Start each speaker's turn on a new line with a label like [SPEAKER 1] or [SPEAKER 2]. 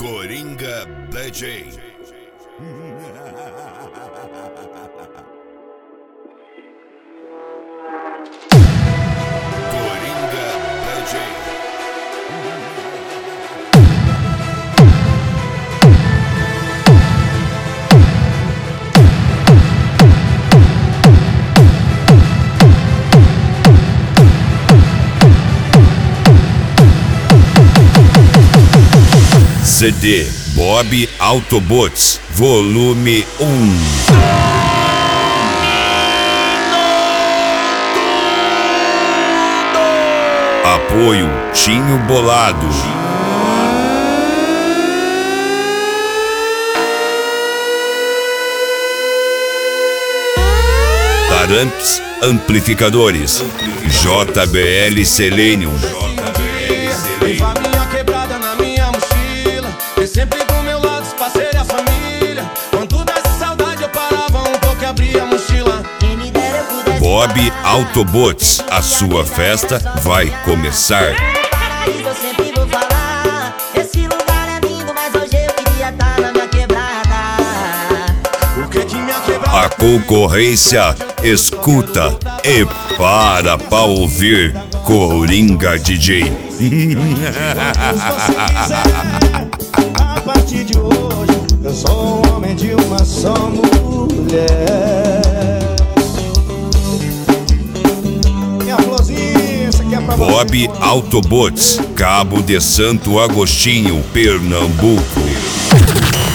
[SPEAKER 1] Coringa DJ. Coringa DJ. CD Bob Autobots, volume 1. Apoio Tinho Bolado. Taramps Amplificadores. JBL Selenium.
[SPEAKER 2] Levar minha quebrada na minha mochila, ter sempre do meu lado os parceiros e a família. Quando desse saudade eu parava um pouco e abria a mochila.
[SPEAKER 1] Bob Autobots, a sua festa vai começar.
[SPEAKER 3] Eu sempre vou falar, esse lugar é lindo, mas hoje eu queria estar na minha quebrada.
[SPEAKER 2] Por que que minha quebrada?
[SPEAKER 1] A concorrência escuta e para pra ouvir Coringa DJ.
[SPEAKER 4] A partir de hoje, eu sou um homem de uma só mulher. Minha florzinha, isso aqui é pra
[SPEAKER 1] Bob Autobots, Cabo de Santo Agostinho, Pernambuco.